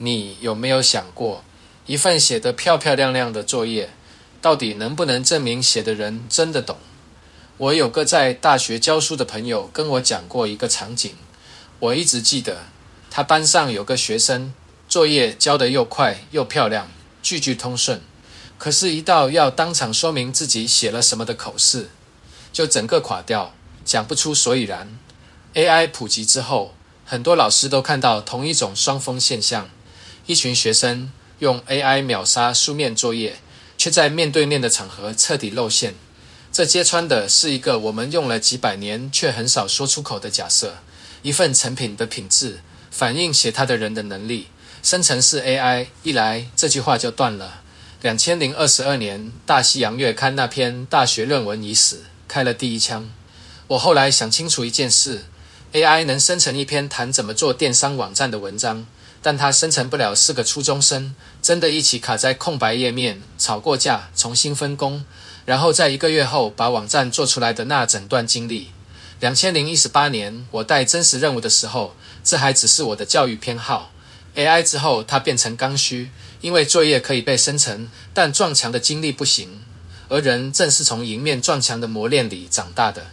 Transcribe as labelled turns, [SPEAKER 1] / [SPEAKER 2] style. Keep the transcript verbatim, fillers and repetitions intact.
[SPEAKER 1] 你有没有想过，一份写得漂漂亮亮的作业，到底能不能证明写的人真的懂？我有个在大学教书的朋友跟我讲过一个场景，我一直记得，他班上有个学生，作业交得又快又漂亮，句句通顺，可是一到要当场说明自己写了什么的口试，就整个垮掉，讲不出所以然。A I 普及之后，很多老师都看到同一种双峰现象，一群学生用 A I 秒杀书面作业，却在面对面的场合彻底露馅。这揭穿的是一个我们用了几百年却很少说出口的假设，一份成品的品质反映写它的人的能力，生成式 A I 一来，这句话就断了。二零二二年大西洋月刊那篇大学论文已死，开了第一枪。我后来想清楚一件事， A I 能生成一篇谈怎么做电商网站的文章，但它生成不了四个初中生真的一起卡在空白页面吵过架，重新分工，然后在一个月后把网站做出来的那整段经历。二零一八年我带真实任务的时候，这还只是我的教育偏好。 A I 之后它变成刚需，因为作业可以被生成，但撞墙的经历不行，而人正是从迎面撞墙的磨练里长大的。